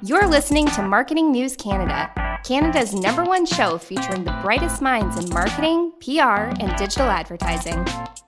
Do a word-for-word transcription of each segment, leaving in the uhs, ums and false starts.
You're listening to Marketing News Canada, Canada's number one show featuring the brightest minds in marketing, P R, and digital advertising.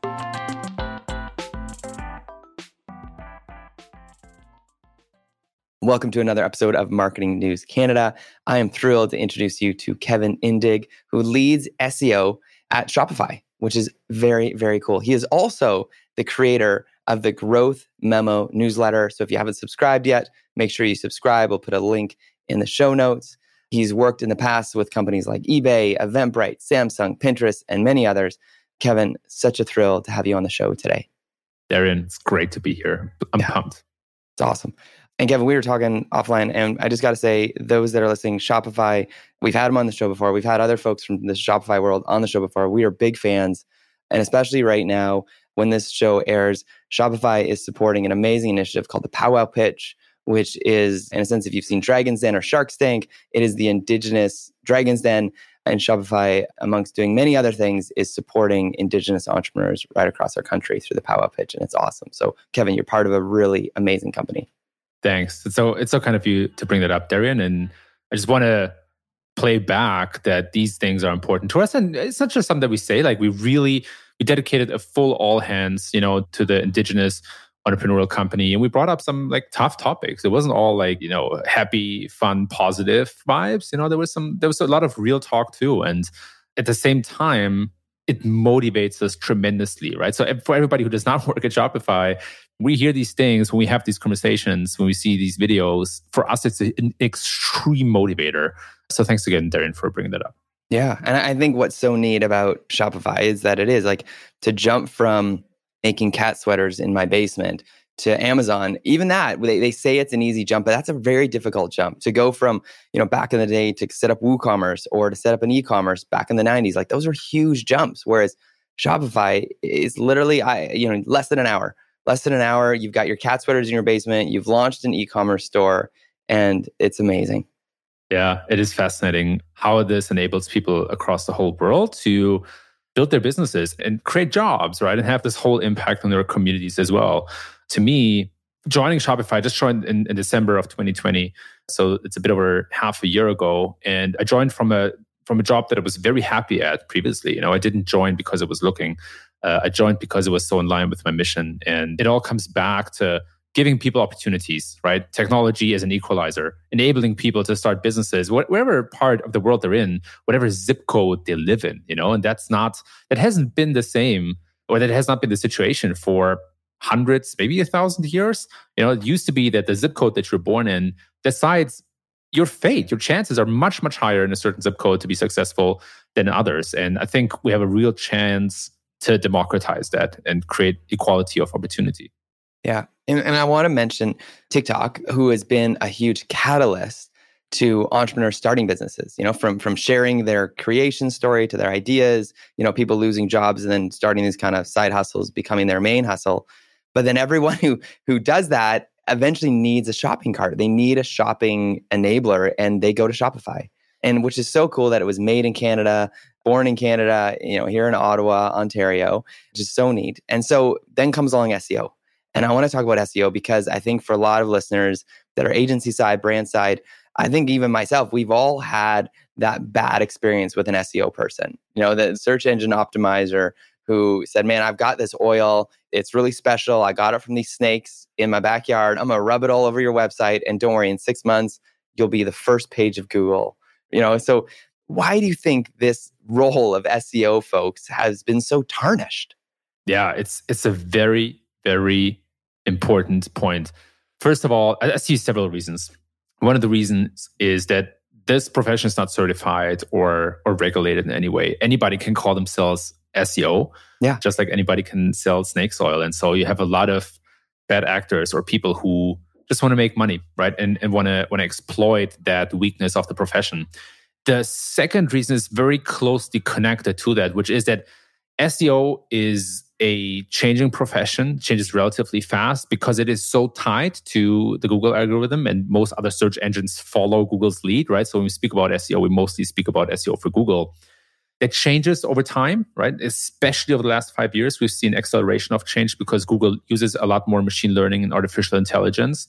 Welcome to another episode of Marketing News Canada. I am thrilled to introduce you to Kevin Indig, who leads S E O at Shopify, which is very, very cool. He is also the creator of the Growth Memo newsletter. So if you haven't subscribed yet, make sure you subscribe. We'll put a link in the show notes. He's worked in the past with companies like eBay, Eventbrite, Samsung, Pinterest, and many others. Kevin, such a thrill to have you on the show today. Darian, it's great to be here. I'm yeah. pumped. It's awesome. And Kevin, we were talking offline, and I just got to say, those that are listening, Shopify, we've had them on the show before. We've had other folks from the Shopify world on the show before. We are big fans. And especially right now, when this show airs, Shopify is supporting an amazing initiative called the Powwow Pitch, which is, in a sense, if you've seen Dragon's Den or Shark's Tank, it is the indigenous Dragon's Den. And Shopify, amongst doing many other things, is supporting indigenous entrepreneurs right across our country through the Powwow Pitch. And it's awesome. So, Kevin, you're part of a really amazing company. Thanks. It's so it's so kind of you to bring that up, Darian. And I just want to play back that these things are important to us. And it's not just something that we say, like we really, we dedicated a full all hands, you know, to the indigenous entrepreneurial company. And we brought up some like tough topics. It wasn't all like, you know, happy, fun, positive vibes. You know, there was some, there was a lot of real talk too. And at the same time, it motivates us tremendously, right? So for everybody who does not work at Shopify, we hear these things when we have these conversations, when we see these videos. For us, it's an extreme motivator. So thanks again, Darian, for bringing that up. Yeah. And I think what's so neat about Shopify is that it is like to jump from making cat sweaters in my basement to Amazon. Even that, they, they say it's an easy jump, but that's a very difficult jump. To go from, you know, back in the day to set up WooCommerce or to set up an e-commerce back in the nineties, like those are huge jumps. Whereas Shopify is literally, I, you know, less than an hour. Less than an hour, you've got your cat sweaters in your basement, you've launched an e-commerce store, and it's amazing. Yeah, it is fascinating how this enables people across the whole world to build their businesses and create jobs, right? And have this whole impact on their communities as well. To me, joining Shopify, I just joined in, in December of twenty twenty. So it's a bit over half a year ago. And I joined from a from a job that I was very happy at previously. You know, I didn't join because I was looking. Uh, I joined because it was so in line with my mission. And it all comes back to giving people opportunities, right? Technology as an equalizer, enabling people to start businesses, whatever part of the world they're in, whatever zip code they live in, you know, and that's not, that hasn't been the same, or that has not been the situation for hundreds, maybe a thousand years. You know, it used to be that the zip code that you're born in decides your fate. Your chances are much, much higher in a certain zip code to be successful than in others. And I think we have a real chance to democratize that and create equality of opportunity. Yeah. And, and I want to mention TikTok, who has been a huge catalyst to entrepreneurs starting businesses, you know, from, from sharing their creation story to their ideas, you know, people losing jobs and then starting these kind of side hustles, becoming their main hustle. But then everyone who who does that eventually needs a shopping cart. They need a shopping enabler, and they go to Shopify. And which is so cool that it was made in Canada, born in Canada, you know, here in Ottawa, Ontario, which is so neat. And so then comes along S E O. And I want to talk about S E O because I think for a lot of listeners that are agency side, brand side, I think even myself, we've all had that bad experience with an S E O person. You know, the search engine optimizer who said, man, I've got this oil. It's really special. I got it from these snakes in my backyard. I'm going to rub it all over your website. And don't worry, in six months, you'll be the first page of Google. You know, so why do you think this role of S E O folks has been so tarnished? Yeah, it's it's a very, very important point. First of all, I see several reasons. One of the reasons is that this profession is not certified or or regulated in any way. Anybody can call themselves S E O, yeah, just like anybody can sell snakes oil. And so you have a lot of bad actors or people who just want to make money, right? And and want to want to exploit that weakness of the profession. The second reason is very closely connected to that, which is that S E O is a changing profession, changes relatively fast because it is so tied to the Google algorithm, and most other search engines follow Google's lead, right? So when we speak about S E O, we mostly speak about S E O for Google. It changes over time, right? Especially over the last five years, we've seen acceleration of change because Google uses a lot more machine learning and artificial intelligence.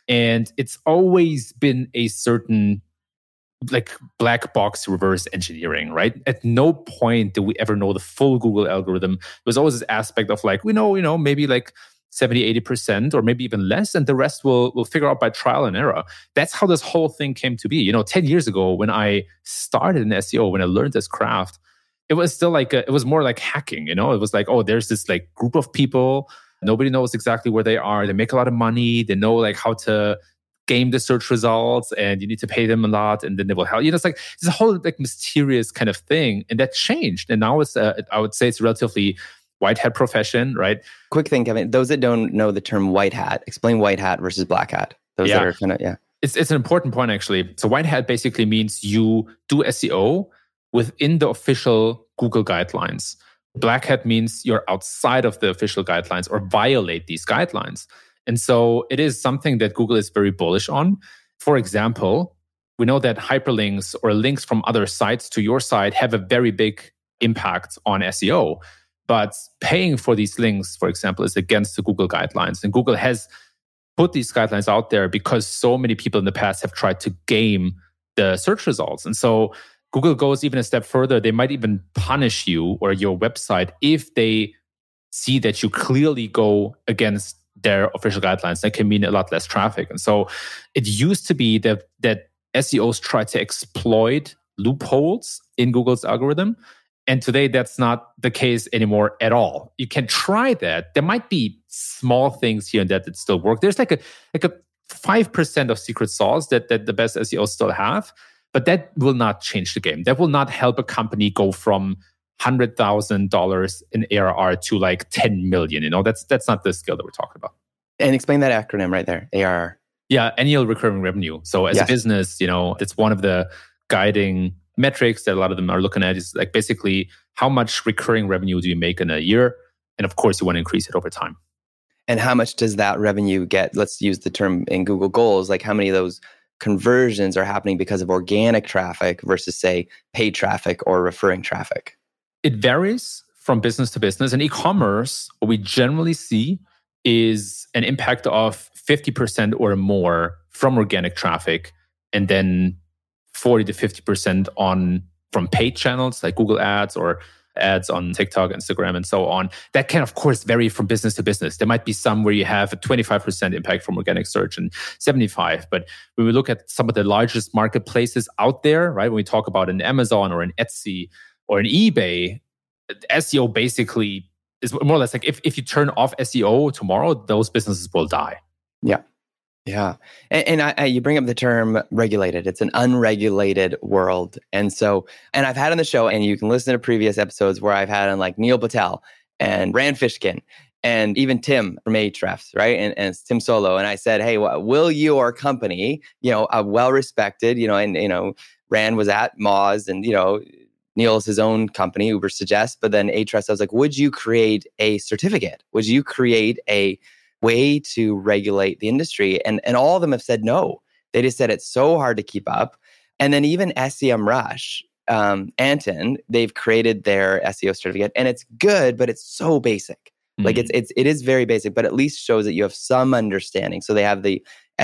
And it's always been a certain like black box reverse engineering, right? At no point did we ever know the full Google algorithm. There was always this aspect of like, we know, you know, maybe like seventy, eighty percent or maybe even less, and the rest we'll, we'll figure out by trial and error. That's how this whole thing came to be. You know, ten years ago when I started in S E O, when I learned this craft, it was still like, a, it was more like hacking, you know? It was like, oh, there's this like group of people, nobody knows exactly where they are, they make a lot of money, they know like how to game the search results, and you need to pay them a lot, and then they will help you. Know, it's like it's a whole like mysterious kind of thing, and that changed. And now it's, uh, I would say, it's a relatively white hat profession, right? Quick thing, Kevin. Those that don't know the term white hat, explain white hat versus black hat. Those yeah. that are kind of yeah. It's it's an important point actually. So white hat basically means you do S E O within the official Google guidelines. Black hat means you're outside of the official guidelines or violate these guidelines. And so it is something that Google is very bullish on. For example, we know that hyperlinks or links from other sites to your site have a very big impact on S E O. But paying for these links, for example, is against the Google guidelines. And Google has put these guidelines out there because so many people in the past have tried to game the search results. And so Google goes even a step further. They might even punish you or your website if they see that you clearly go against their official guidelines. That can mean a lot less traffic. And so it used to be that, that S E Os try to exploit loopholes in Google's algorithm. And today that's not the case anymore at all. You can try that. There might be small things here and there that still work. There's like a like a five percent of secret sauce that, that the best S E Os still have, but that will not change the game. That will not help a company go from one hundred thousand dollars in A R R to like ten million. You know, that's that's not the scale that we're talking about. And explain that acronym right there, A R R. Yeah, annual recurring revenue. So as yes. a business, you know, it's one of the guiding metrics that a lot of them are looking at is like basically how much recurring revenue do you make in a year? And of course, you want to increase it over time. And how much does that revenue get? Let's use the term in Google Goals, like how many of those conversions are happening because of organic traffic versus say paid traffic or referring traffic? It varies from business to business. In e-commerce, what we generally see is an impact of fifty percent or more from organic traffic, and then forty to fifty percent on from paid channels like Google Ads or ads on TikTok, Instagram, and so on. That can, of course, vary from business to business. There might be some where you have a twenty-five percent impact from organic search and seventy-five. But when we look at some of the largest marketplaces out there, right, when we talk about an Amazon or an Etsy or an eBay, S E O basically is more or less like if, if you turn off S E O tomorrow, those businesses will die. Yeah. Yeah. And, and I, I, you bring up the term regulated. It's an unregulated world. And so, and I've had on the show, and you can listen to previous episodes where I've had on like Neil Patel and Rand Fishkin and even Tim from Ahrefs, right? And, and it's Tim Solo. And I said, hey, well, will your company, you know, a well-respected, you know, and, you know, Rand was at Moz and, you know, Neil's his own company, Uber Suggest, but then Ahrefs, I was like, would you create a certificate? Would you create a way to regulate the industry? And and all of them have said no. They just said it's so hard to keep up. And then even SEMrush, um, Anton, they've created their S E O certificate, and it's good, but it's so basic. Mm-hmm. Like it's it's it is very basic, but at least shows that you have some understanding. So they have the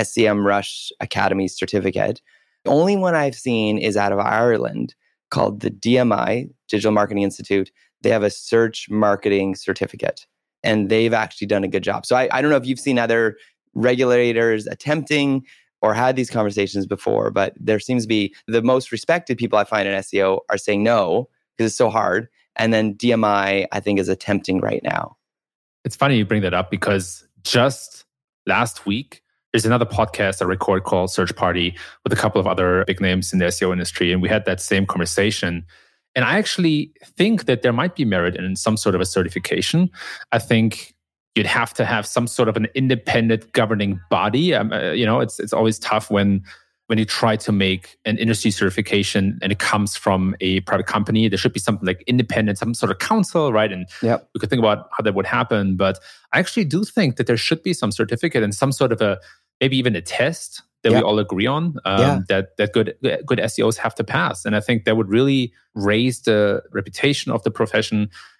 SEMrush Academy certificate. The only one I've seen is out of Ireland called the D M I, Digital Marketing Institute. They have a search marketing certificate, and they've actually done a good job. So I, I don't know if you've seen other regulators attempting or had these conversations before, but there seems to be the most respected people I find in S E O are saying no because it's so hard. And then D M I, I think, is attempting right now. It's funny you bring that up because just last week, there's another podcast I record called Search Party with a couple of other big names in the S E O industry. And we had that same conversation. And I actually think that there might be merit in some sort of a certification. I think you'd have to have some sort of an independent governing body. Um, uh, you know, it's it's always tough when when you try to make an industry certification and it comes from a private company. There should be something like independent, some sort of council, right? And yep. we could think about how that would happen. But I actually do think that there should be some certificate and some sort of a, maybe even a test that yep. we all agree on um, yeah. that that good good S E Os have to pass. And I think that would really raise the reputation of the profession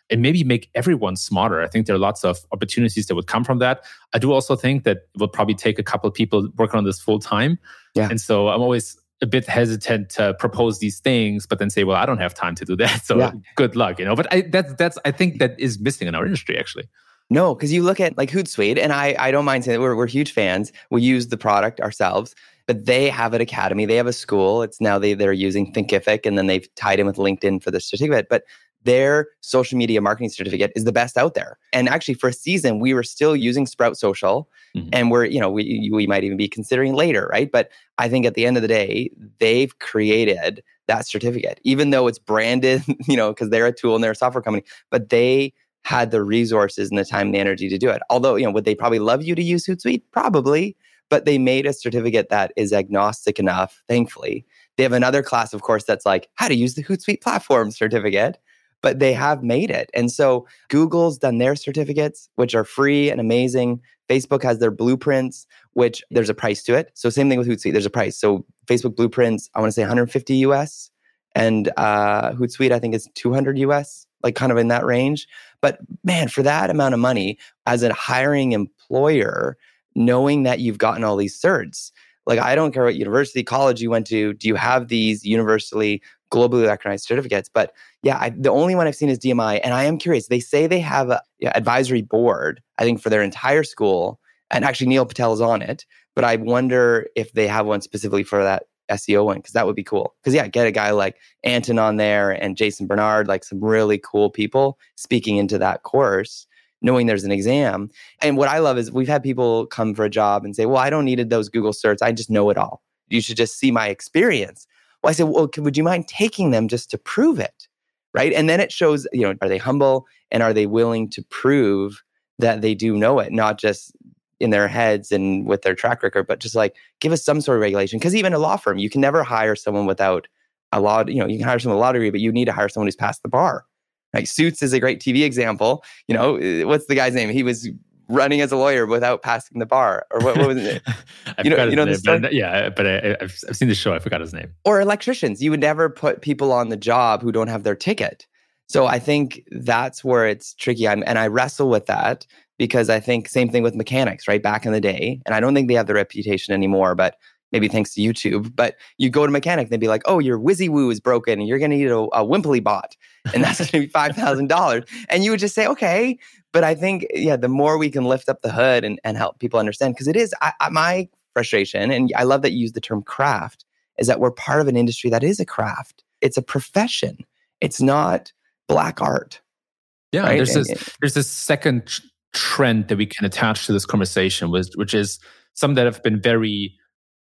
and maybe make everyone smarter. I think there are lots of opportunities that would come from that. I do also think that it will probably take a couple of people working on this full time. Yeah. And so I'm always a bit hesitant to propose these things, but then say, well, I don't have time to do that. So yeah. good luck, you know. But I, that's, that's, I think that is missing in our industry, actually. No, because you look at like Hootsuite, and I, I don't mind saying that we're, we're huge fans. We use the product ourselves, but they have an academy. They have a school. It's now they, they're using Thinkific, and then they've tied in with LinkedIn for the certificate. But their social media marketing certificate is the best out there. And actually for a season, we were still using Sprout Social, mm-hmm. and we're, you know, we, we might even be considering later, right? But I think at the end of the day, they've created that certificate, even though it's branded, you know, because they're a tool and they're a software company, but they had the resources and the time and the energy to do it. Although, you know, would they probably love you to use Hootsuite? Probably, but they made a certificate that is agnostic enough, thankfully. They have another class, of course, that's like how to use the Hootsuite platform certificate, but they have made it. And so Google's done their certificates, which are free and amazing. Facebook has their blueprints, which there's a price to it. So same thing with Hootsuite, there's a price. So Facebook blueprints, I want to say one hundred fifty U S, and uh, Hootsuite, I think is two hundred U S, like kind of in that range. But man, for that amount of money, as a hiring employer, knowing that you've gotten all these certs, like I don't care what university, college you went to, do you have these universally, globally recognized certificates? But yeah, I, the only one I've seen is D M I. And I am curious, they say they have an yeah, advisory board, I think for their entire school. And actually Neil Patel is on it. But I wonder if they have one specifically for that S E O one, because that would be cool. Because yeah, get a guy like Anton on there and Jason Bernard, like some really cool people speaking into that course, knowing there's an exam. And what I love is we've had people come for a job and say, well, I don't need those Google certs. I just know it all. You should just see my experience. Well, I said, well, would you mind taking them just to prove it? Right. And then it shows, you know, are they humble and are they willing to prove that they do know it, not just in their heads and with their track record, but just like give us some sort of regulation. Because even a law firm, you can never hire someone without a law, you know, you can hire someone with a law degree, but you need to hire someone who's passed the bar. Like Suits is a great T V example. You know, what's the guy's name? He was running as a lawyer without passing the bar, or what, what was it? I you know, forgot you know his the name, but, yeah, but I, I've, I've seen the show. I forgot his name. Or electricians. You would never put people on the job who don't have their ticket. So I think that's where it's tricky. I'm, and I wrestle with that because I think same thing with mechanics, right? Back in the day, and I don't think they have the reputation anymore, but maybe thanks to YouTube. But you go to a mechanic, and they'd be like, "Oh, your WYSIWYU is broken, and you're going to need a, a Wimply bot, and that's going to be five thousand dollars." And you would just say, "Okay." But I think, yeah, the more we can lift up the hood and, and help people understand, because it is I, I, my frustration, and I love that you use the term craft, is that we're part of an industry that is a craft. It's a profession. It's not black art. Yeah, right? there's and, this there's this second tr- trend that we can attach to this conversation, which, which is something that I've been very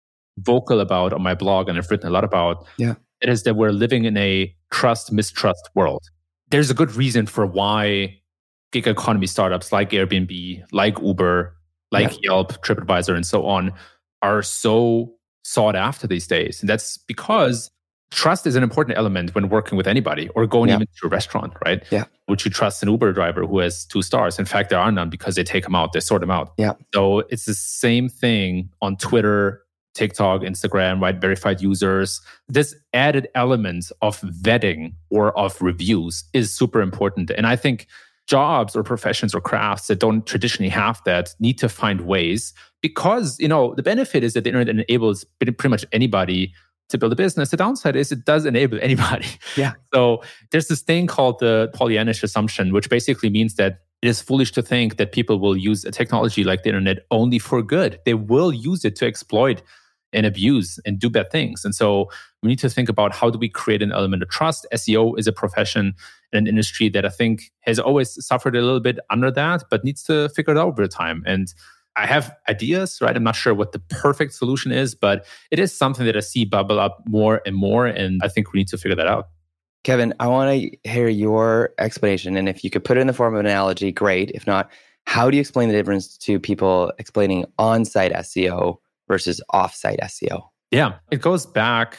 vocal about on my blog and I've written a lot about. Yeah. It is that we're living in a trust mistrust world. There's a good reason for why gig economy startups like Airbnb, like Uber, like yeah. Yelp, TripAdvisor, and so on are so sought after these days. And that's because trust is an important element when working with anybody or going yeah. even to a restaurant, right? Yeah. Would you trust an Uber driver who has two stars? In fact, there are none because they take them out, they sort them out. Yeah. So it's the same thing on Twitter, TikTok, Instagram, right? Verified users. This added element of vetting or of reviews is super important. And I think jobs or professions or crafts that don't traditionally have that need to find ways, because, you know, the benefit is that the internet enables pretty much anybody to build a business. The downside is it does enable anybody. Yeah. So there's this thing called the Pollyannish assumption, which basically means that it is foolish to think that people will use a technology like the internet only for good. They will use it to exploit and abuse and do bad things. And so we need to think about how do we create an element of trust. S E O is a profession and an industry that I think has always suffered a little bit under that, but needs to figure it out over time. And I have ideas, right? I'm not sure what the perfect solution is, but it is something that I see bubble up more and more. And I think we need to figure that out. Kevin, I want to hear your explanation. And if you could put it in the form of an analogy, great. If not, how do you explain the difference to people explaining on-site S E O versus off-site S E O? Yeah, it goes back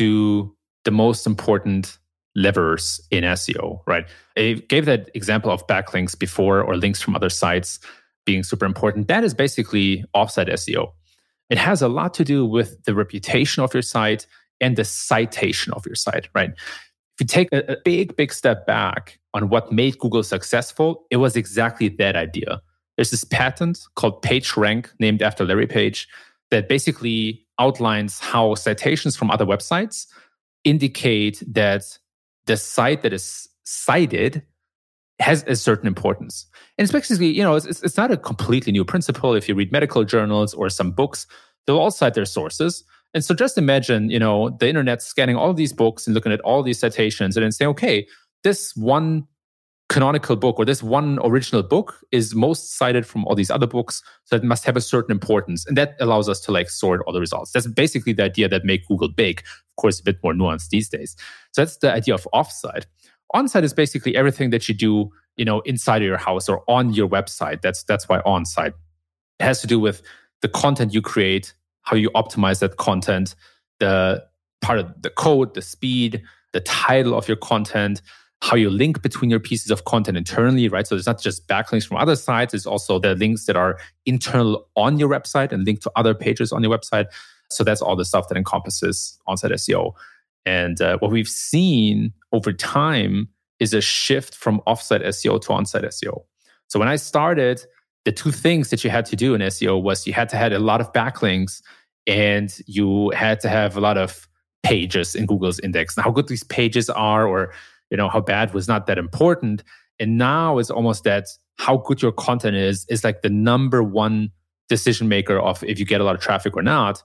to the most important levers in S E O, right? I gave that example of backlinks before, or links from other sites being super important. That is basically off-site S E O. It has a lot to do with the reputation of your site and the citation of your site, right? if you take a, a big, big step back on what made Google successful, it was exactly that idea. There's this patent called PageRank, named after Larry Page, that basically outlines how citations from other websites indicate that the site that is cited has a certain importance. And it's basically, you know, it's, it's not a completely new principle. If you read medical journals or some books, they'll all cite their sources. And so just imagine, you know, the internet scanning all these books and looking at all these citations and then saying, okay, this one canonical book or this one original book is most cited from all these other books, so it must have a certain importance. And that allows us to like sort all the results. That's basically the idea that made Google big. Of course, a bit more nuanced these days. So that's the idea of offsite. Onsite is basically everything that you do, you know, inside of your house or on your website. That's that's why onsite. It has to do with the content you create, how you optimize that content, the part of the code, the speed, the title of your content, how you link between your pieces of content internally, right? So it's not just backlinks from other sites, it's also the links that are internal on your website and linked to other pages on your website. So that's all the stuff that encompasses on-site S E O. And uh, what we've seen over time is a shift from off-site S E O to on-site S E O. So when I started, the two things that you had to do in S E O was you had to have a lot of backlinks and you had to have a lot of pages in Google's index. Now, how good these pages are or you know how bad was not that important. And now it's almost that how good your content is is like the number one decision maker of if you get a lot of traffic or not.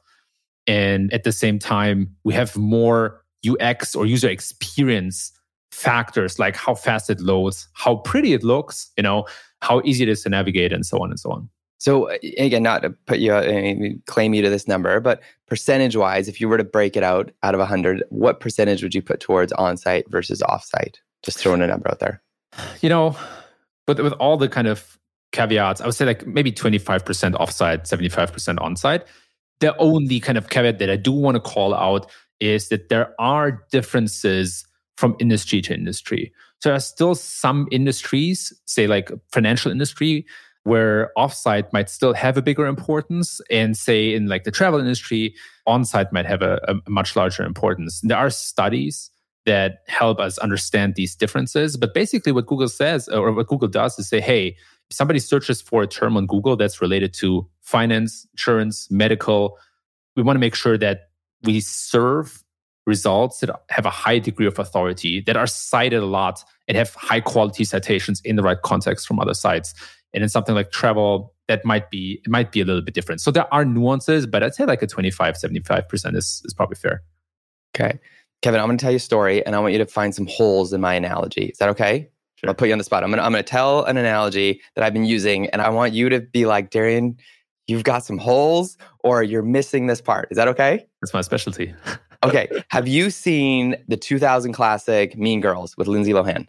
And at the same time, we have more U X or user experience factors like how fast it loads, how pretty it looks, you know, how easy it is to navigate, and so on and so on. So again, not to put you, uh, claim you to this number, but percentage-wise, if you were to break it out out of one hundred, what percentage would you put towards on-site versus off-site? Just throwing a number out there. You know, but with all the kind of caveats, I would say like maybe twenty-five percent off-site, seventy-five percent on-site. The only kind of caveat that I do want to call out is that there are differences from industry to industry. So there are still some industries, say like financial industry, where offsite might still have a bigger importance, and say in like the travel industry, onsite might have a, a much larger importance. And there are studies that help us understand these differences. But basically what Google says, or what Google does, is say, hey, if somebody searches for a term on Google that's related to finance, insurance, medical, we want to make sure that we serve results that have a high degree of authority, that are cited a lot and have high quality citations in the right context from other sites. And in something like travel, that might be, it might be a little bit different. So there are nuances, but I'd say like a twenty-five, seventy-five percent is, is probably fair. Okay. Kevin, I'm going to tell you a story and I want you to find some holes in my analogy. Is that okay? Sure. I'll put you on the spot. I'm going to, I'm going to tell an analogy that I've been using and I want you to be like, Darian, you've got some holes or you're missing this part. Is that okay? That's my specialty. Okay. Have you seen the two thousand classic Mean Girls with Lindsay Lohan?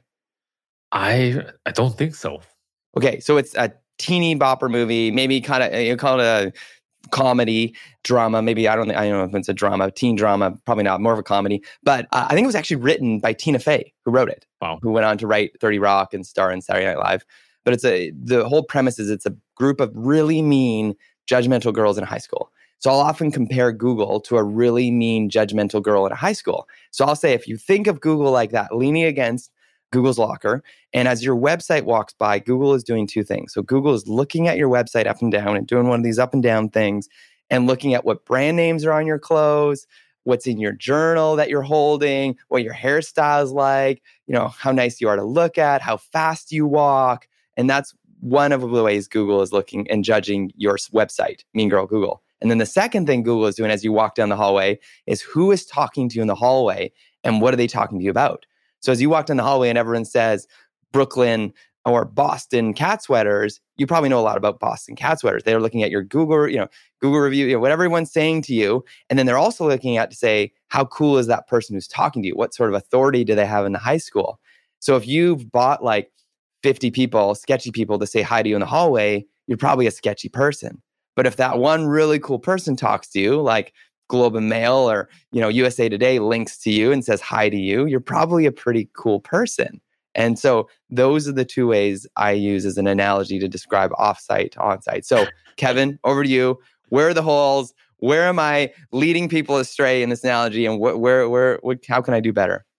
I I don't think so. Okay. So it's a teeny bopper movie, maybe kind of, you call it a comedy drama. Maybe, I don't think, I don't know if it's a drama, teen drama, probably not, more of a comedy. But uh, I think it was actually written by Tina Fey, who wrote it. Wow. Who went on to write thirty Rock and star in Saturday Night Live. But it's a, the whole premise is it's a group of really mean, judgmental girls in high school. So I'll often compare Google to a really mean, judgmental girl in a high school. So I'll say, if you think of Google like that, leaning against Google's locker, and as your website walks by, Google is doing two things. So Google is looking at your website up and down and doing one of these up and down things and looking at what brand names are on your clothes, what's in your journal that you're holding, what your hairstyle is like, you know, how nice you are to look at, how fast you walk. And that's one of the ways Google is looking and judging your website, Mean Girl Google. And then the second thing Google is doing as you walk down the hallway is who is talking to you in the hallway and what are they talking to you about? So as you walk down the hallway and everyone says Brooklyn or Boston cat sweaters, you probably know a lot about Boston cat sweaters. They're looking at your Google, you know, Google review, you know, what everyone's saying to you. And then they're also looking at to say, how cool is that person who's talking to you? What sort of authority do they have in the high school? So if you've bought like fifty people, sketchy people to say hi to you in the hallway, you're probably a sketchy person. But if that one really cool person talks to you, like Globe and Mail or, you know, U S A Today links to you and says hi to you, you're probably a pretty cool person. And so those are the two ways I use as an analogy to describe offsite to onsite. So Kevin, over to you. Where are the holes? Where am I leading people astray in this analogy? And wh- where, where, what, how can I do better?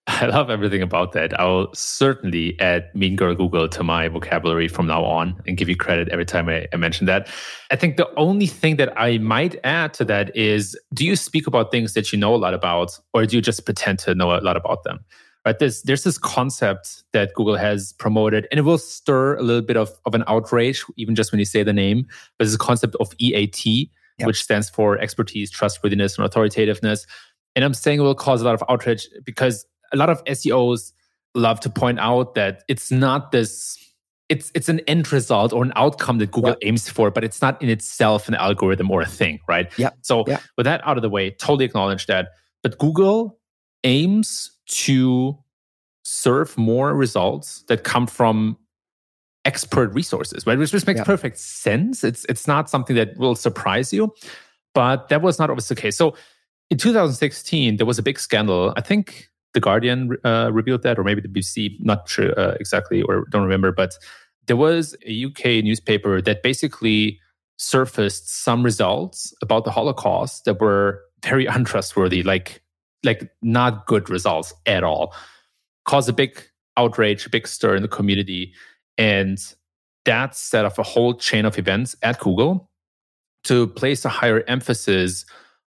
I love everything about that. I'll certainly add Mean Girl Google to my vocabulary from now on and give you credit every time I, I mention that. I think the only thing that I might add to that is, do you speak about things that you know a lot about, or do you just pretend to know a lot about them? Right? There's, there's this concept that Google has promoted, and it will stir a little bit of, of an outrage, even just when you say the name. But it's a concept of E A T, yep. which stands for expertise, trustworthiness, and authoritativeness. And I'm saying it will cause a lot of outrage because a lot of S E Os love to point out that it's not this, it's it's an end result or an outcome that Google yeah. aims for, but it's not in itself an algorithm or a thing, right? Yeah. So yeah. with that out of the way, totally acknowledge that. But Google aims to serve more results that come from expert resources, right? Which just makes yeah. perfect sense. It's it's not something that will surprise you, but that was not always the case. So in two thousand sixteen, there was a big scandal. I think The Guardian uh, revealed that, or maybe the B B C, not sure uh, exactly, or don't remember. But there was a U K newspaper that basically surfaced some results about the Holocaust that were very untrustworthy, like, like not good results at all. Caused a big outrage, a big stir in the community. And that set off a whole chain of events at Google to place a higher emphasis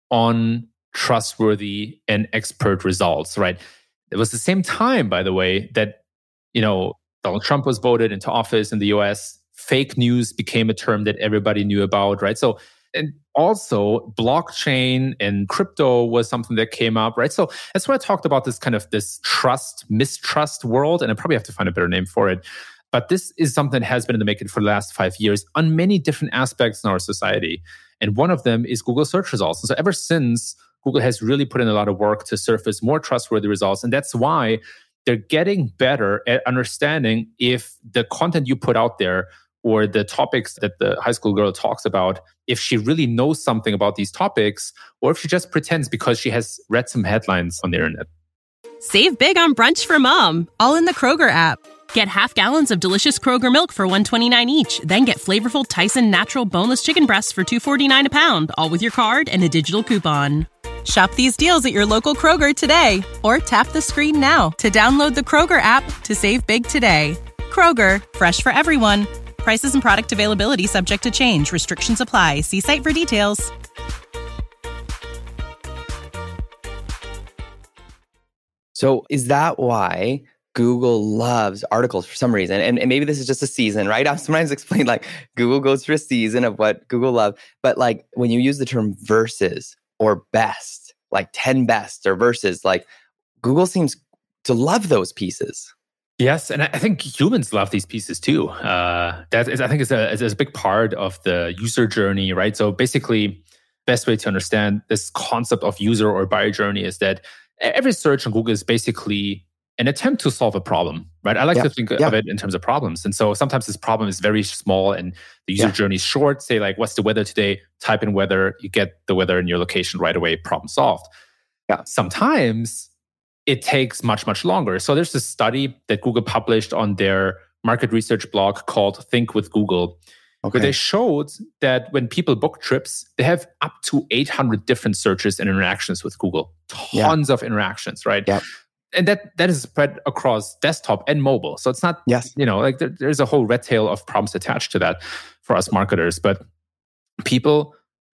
on trustworthy and expert results, right? It was the same time, by the way, that, you know, Donald Trump was voted into office in the U S. Fake news became a term that everybody knew about, right? So, and also blockchain and crypto was something that came up, right? So that's why I talked about this kind of this trust, mistrust world, and I probably have to find a better name for it. But this is something that has been in the making for the last five years on many different aspects in our society. And one of them is Google search results. And so ever since, Google has really put in a lot of work to surface more trustworthy results. And that's why they're getting better at understanding if the content you put out there or the topics that the high school girl talks about, if she really knows something about these topics, or if she just pretends because she has read some headlines on the internet. Save big on brunch for mom, all in the Kroger app. Get half gallons of delicious Kroger milk for one dollar and twenty-nine cents each. Then get flavorful Tyson natural boneless chicken breasts for two dollars and forty-nine cents a pound, all with your card and a digital coupon. Shop these deals at your local Kroger today, or tap the screen now to download the Kroger app to save big today. Kroger, fresh for everyone. Prices and product availability subject to change. Restrictions apply. See site for details. So is that why Google loves articles for some reason? And, and maybe this is just a season, right? I've sometimes explained like Google goes through a season of what Google loves. But like when you use the term versus or best, like ten best or versus, like Google seems to love those pieces. Yes, and I think humans love these pieces too. Uh, that is, I think, is a, is a big part of the user journey, right? So basically, best way to understand this concept of user or buyer journey is that every search on Google is basically an attempt to solve a problem, right? I like yeah. to think yeah. of it in terms of problems. And so sometimes this problem is very small and the user yeah. journey is short. Say like, what's the weather today? Type in weather, you get the weather in your location right away, problem solved. Yeah. Sometimes it takes much, much longer. So there's this study that Google published on their market research blog called Think with Google, okay. where they showed that when people book trips, they have up to eight hundred different searches and interactions with Google. Tons yeah. of interactions, right? Yeah. And that that is spread across desktop and mobile. So it's not, yes. you know, like there, there's a whole red tail of problems attached to that for us marketers. But people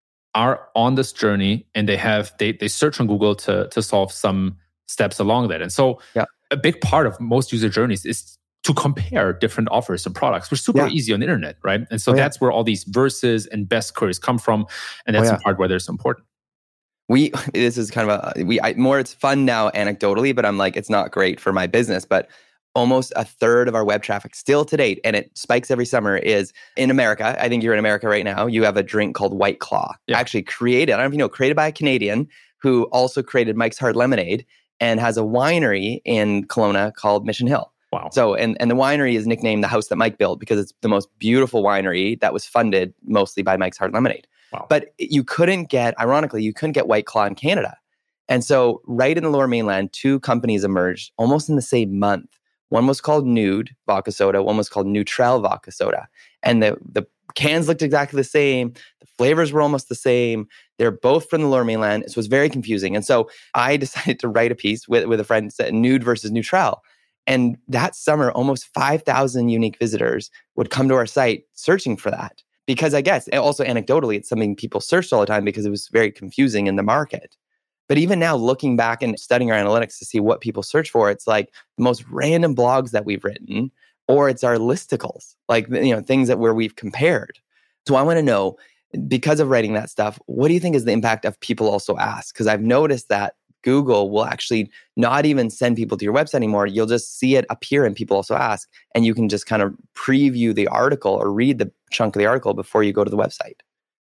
are on this journey and they have, they they search on Google to to solve some steps along that. And so yeah. a big part of most user journeys is to compare different offers and products, which is super yeah. easy on the internet, right? And so oh, that's yeah. where all these verses and best queries come from. And that's oh, yeah. the part where they're so important. We, this is kind of a, we, I, more it's fun now anecdotally, but I'm like, it's not great for my business, but almost a third of our web traffic still to date, and it spikes every summer, is in America. I think you're in America right now. You have a drink called White Claw. Yeah. Actually created, I don't know if you know, created by a Canadian who also created Mike's Hard Lemonade and has a winery in Kelowna called Mission Hill. Wow. So, and, and the winery is nicknamed the house that Mike built because it's the most beautiful winery that was funded mostly by Mike's Hard Lemonade. Wow. But you couldn't get, ironically, you couldn't get White Claw in Canada. And so right in the Lower Mainland, two companies emerged almost in the same month. One was called Nude Vodka Soda. One was called Neutrel Vodka Soda. And the, the cans looked exactly the same. The flavors were almost the same. They're both from the Lower Mainland. So it was very confusing. And so I decided to write a piece with, with a friend, Nude versus Neutral. And that summer, almost five thousand unique visitors would come to our site searching for that. Because I guess, also anecdotally, it's something people searched all the time because it was very confusing in the market. But even now, looking back and studying our analytics to see what people search for, it's like the most random blogs that we've written, or it's our listicles, like, you know, things that where we've compared. So I want to know, because of writing that stuff, what do you think is the impact of people also ask? Because I've noticed that Google will actually not even send people to your website anymore. You'll just see it appear in People Also Ask, and you can just kind of preview the article or read the chunk of the article before you go to the website.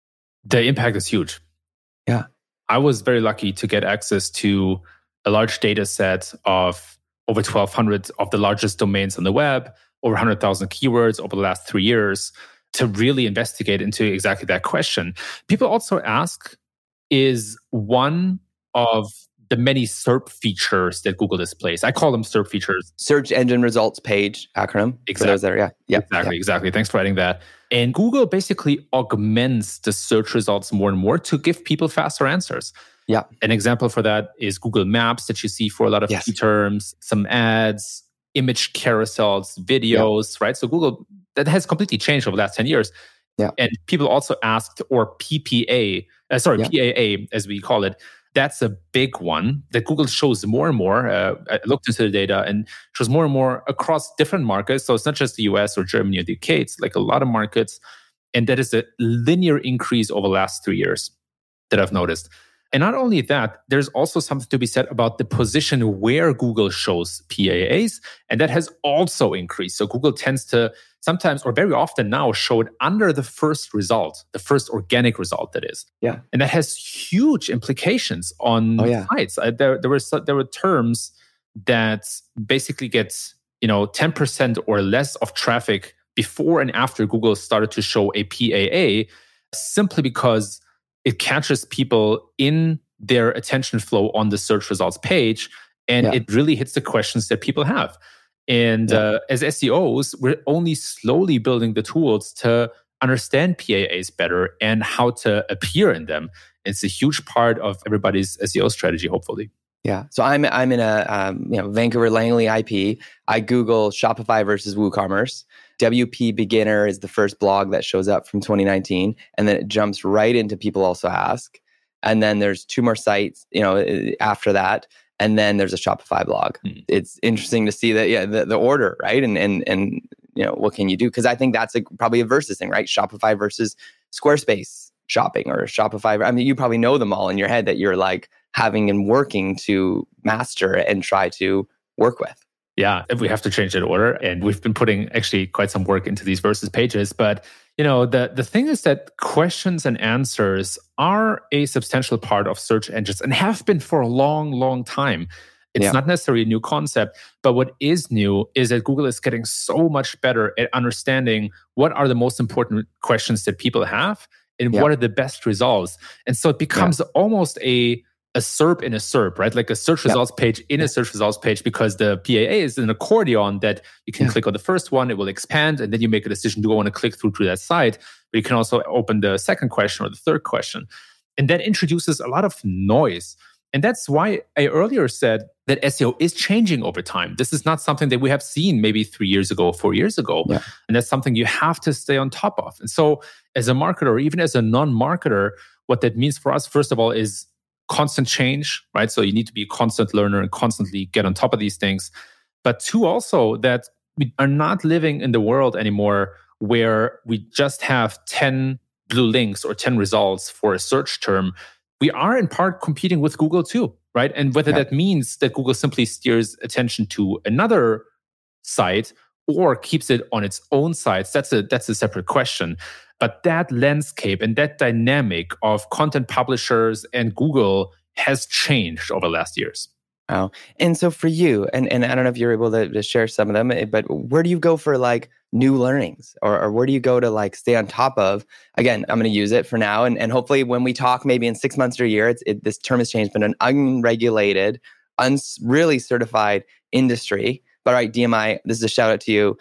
The impact is huge. Yeah. I was very lucky to get access to a large data set of over twelve hundred of the largest domains on the web, over one hundred thousand keywords over the last three years to really investigate into exactly that question. People also ask, is one of the many S E R P features that Google displays. I call them S E R P features. Search Engine Results Page acronym. Exactly. For those that are, yeah. yeah. Exactly, yeah. exactly. Thanks for adding that. And Google basically augments the search results more and more to give people faster answers. Yeah. An example for that is Google Maps that you see for a lot of yes. key terms, some ads, image carousels, videos, yeah. right? So Google, that has completely changed over the last ten years. Yeah. And people also asked, or P P A, uh, sorry, yeah. P A A as we call it, that's a big one that Google shows more and more. Uh, I looked into the data and shows more and more across different markets. So it's not just the U S or Germany or the U K. It's like a lot of markets. And that is a linear increase over the last three years that I've noticed. And not only that, there's also something to be said about the position where Google shows P A As. And that has also increased. So Google tends to sometimes, or very often now, show it under the first result, the first organic result, that is. Yeah. And that has huge implications on oh, yeah. sites. Uh, there, there, were, there were terms that basically get, you know, ten percent or less of traffic before and after Google started to show a P A A, simply because it catches people in their attention flow on the search results page, and yeah. it really hits the questions that people have. And yeah. uh, as S E Os, we're only slowly building the tools to understand P A As better and how to appear in them. It's a huge part of everybody's S E O strategy, hopefully. Yeah. So I'm I'm in a um, you know Vancouver Langley I P. I Google Shopify versus WooCommerce. W P Beginner is the first blog that shows up from twenty nineteen, and then it jumps right into People Also Ask. And then there's two more sites, you know, after that, and then there's a Shopify blog. Mm. It's interesting to see that, yeah, the, the order, right? And and and you know, what can you do? Because I think that's a, probably a versus thing, right? Shopify versus Squarespace shopping, or Shopify. I mean, you probably know them all in your head that you're like having and working to master and try to work with. Yeah, we have to change that order. And we've been putting actually quite some work into these versus pages. But, you know, the, the thing is that questions and answers are a substantial part of search engines and have been for a long, long time. It's yeah. not necessarily a new concept, but what is new is that Google is getting so much better at understanding what are the most important questions that people have and yeah. what are the best results. And so it becomes yeah. almost a a S E R P in a S E R P, right? Like a search results yeah. page in yeah. a search results page, because the P A A is an accordion that you can yeah. click on the first one, it will expand, and then you make a decision, do I want to click through to that site? But you can also open the second question or the third question. And that introduces a lot of noise. And that's why I earlier said that S E O is changing over time. This is not something that we have seen maybe three years ago, four years ago. Yeah. And that's something you have to stay on top of. And so as a marketer, or even as a non-marketer, what that means for us, first of all, is constant change, right? So you need to be a constant learner and constantly get on top of these things. But two, also that we are not living in the world anymore where we just have ten blue links or ten results for a search term. We are in part competing with Google too, right? And whether yeah. that means that Google simply steers attention to another site or keeps it on its own sites, that's a that's a separate question. But that landscape and that dynamic of content publishers and Google has changed over the last years. Oh, and so for you, and, and I don't know if you're able to, to share some of them, but where do you go for like new learnings, or, or where do you go to like stay on top of? Again, I'm going to use it for now, and, and hopefully when we talk, maybe in six months or a year, it's it, this term has changed, but an unregulated, uns, really certified industry. But all right, D M I, this is a shout out to you.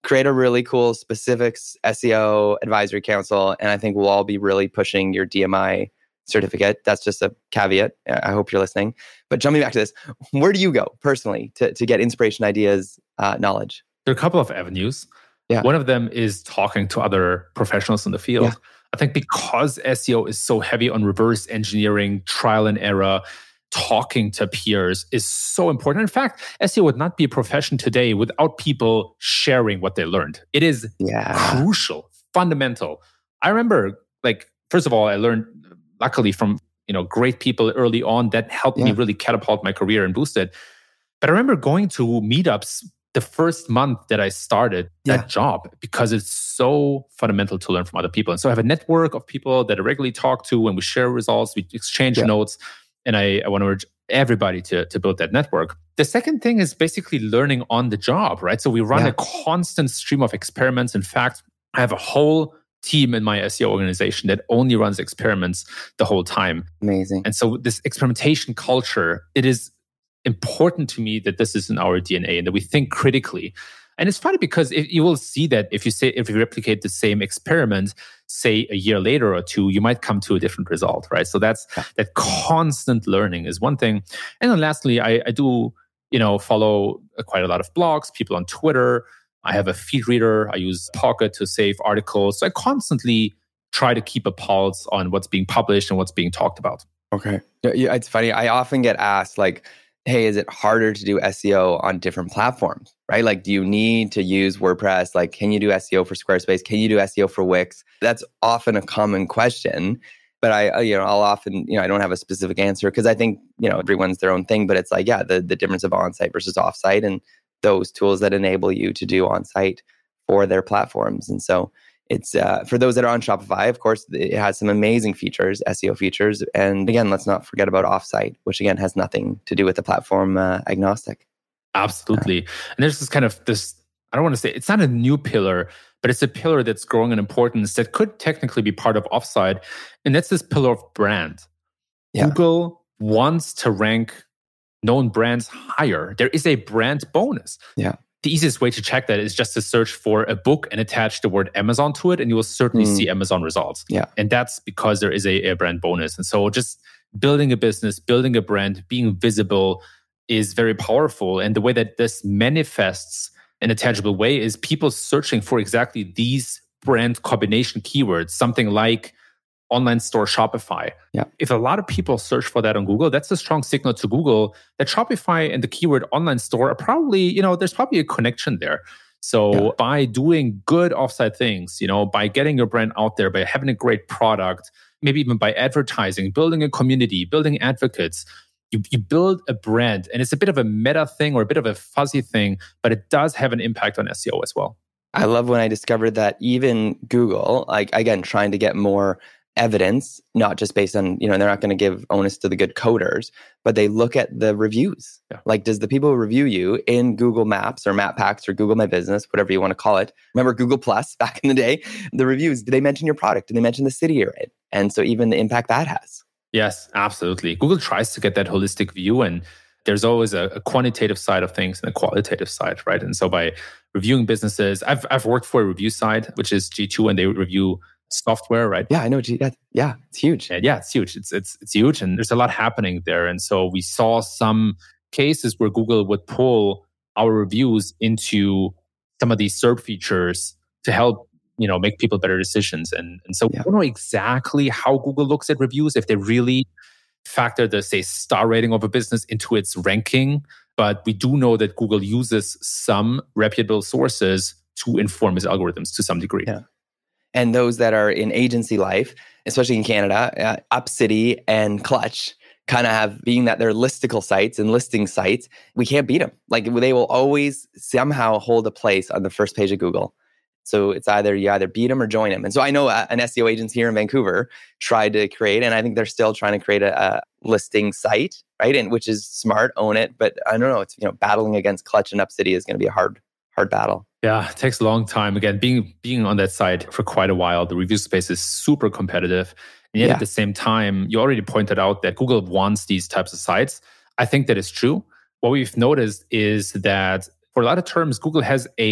create a really cool specifics S E O advisory council. And I think we'll all be really pushing your D M I certificate. That's just a caveat. I hope you're listening. But jumping back to this, where do you go personally to, to get inspiration, ideas, uh, knowledge? There are a couple of avenues. Yeah. One of them is talking to other professionals in the field. Yeah. I think because S E O is so heavy on reverse engineering, trial and error, talking to peers is so important. In fact, S E O would not be a profession today without people sharing what they learned. It is yeah. crucial, fundamental. I remember, like, first of all, I learned, luckily, from you know great people early on that helped yeah. me really catapult my career and boost it. But I remember going to meetups the first month that I started that yeah. job because it's so fundamental to learn from other people. And so I have a network of people that I regularly talk to and we share results, we exchange yeah. notes. And I, I want to urge everybody to, to build that network. The second thing is basically learning on the job, right? So we run yeah. a constant stream of experiments. In fact, I have a whole team in my S E O organization that only runs experiments the whole time. Amazing. And so this experimentation culture, it is important to me that this is in our D N A and that we think critically. And it's funny because if, you will see that if you say if you replicate the same experiment, say a year later or two, you might come to a different result, right? So that's yeah. that constant learning is one thing. And then lastly, I, I do you know follow quite a lot of blogs, people on Twitter. I have a feed reader. I use Pocket to save articles. So I constantly try to keep a pulse on what's being published and what's being talked about. Okay, yeah, it's funny. I often get asked like, hey, is it harder to do S E O on different platforms, right? Like, do you need to use WordPress? Like, can you do S E O for Squarespace? Can you do S E O for Wix? That's often a common question, but I, you know, I'll often, you know, I don't have a specific answer because I think, you know, everyone's their own thing, but it's like, yeah, the, the difference of on-site versus off-site and those tools that enable you to do on-site for their platforms. And so it's, uh, for those that are on Shopify, of course, it has some amazing features, S E O features. And again, let's not forget about offsite, which again has nothing to do with the platform uh, agnostic. Absolutely. Uh, and there's this kind of this, I don't want to say, it's not a new pillar, but it's a pillar that's growing in importance that could technically be part of offsite. And that's this pillar of brand. Yeah. Google wants to rank known brands higher. There is a brand bonus. Yeah. The easiest way to check that is just to search for a book and attach the word Amazon to it, and you will certainly mm. see Amazon results. Yeah. And that's because there is a, a brand bonus. And so just building a business, building a brand, being visible is very powerful. And the way that this manifests in a tangible way is people searching for exactly these brand combination keywords, something like online store Shopify. Yeah. If a lot of people search for that on Google, that's a strong signal to Google that Shopify and the keyword online store are probably, you know, there's probably a connection there. So yeah. by doing good offsite things, you know, by getting your brand out there, by having a great product, maybe even by advertising, building a community, building advocates, you, you build a brand. And it's a bit of a meta thing or a bit of a fuzzy thing, but it does have an impact on S E O as well. I love when I discovered that even Google, like again, trying to get more evidence, not just based on, you know, they're not going to give onus to the good coders, but they look at the reviews. Yeah. Like, does the people review you in Google Maps or Map Packs or Google My Business, whatever you want to call it? Remember Google Plus back in the day? The reviews, did they mention your product? Did they mention the city you're in? And so even the impact that has. Yes, absolutely. Google tries to get that holistic view, and there's always a, a quantitative side of things and a qualitative side, right? And so by reviewing businesses, I've I've worked for a review site, which is G two, and they review software, right? Yeah, I know. G- yeah, it's huge. And yeah, it's huge. It's it's it's huge, and there's a lot happening there. And so we saw some cases where Google would pull our reviews into some of these S E R P features to help, you know, make people better decisions. And and so yeah. we don't know exactly how Google looks at reviews, if they really factor the, say, star rating of a business into its ranking. But we do know that Google uses some reputable sources to inform its algorithms to some degree. Yeah. And those that are in agency life, especially in Canada, uh, UpCity and Clutch kind of have, being that they're listicle sites and listing sites, we can't beat them. Like they will always somehow hold a place on the first page of Google. So it's either you either beat them or join them. And so I know uh, an S E O agency here in Vancouver tried to create, and I think they're still trying to create a, a listing site, right? And which is smart, own it. But I don't know, it's, you know, battling against Clutch and UpCity is going to be a hard, hard battle. Yeah, it takes a long time. Again, being being on that site for quite a while, the review space is super competitive. And yet yeah. at the same time, you already pointed out that Google wants these types of sites. I think that is true. What we've noticed is that for a lot of terms, Google has a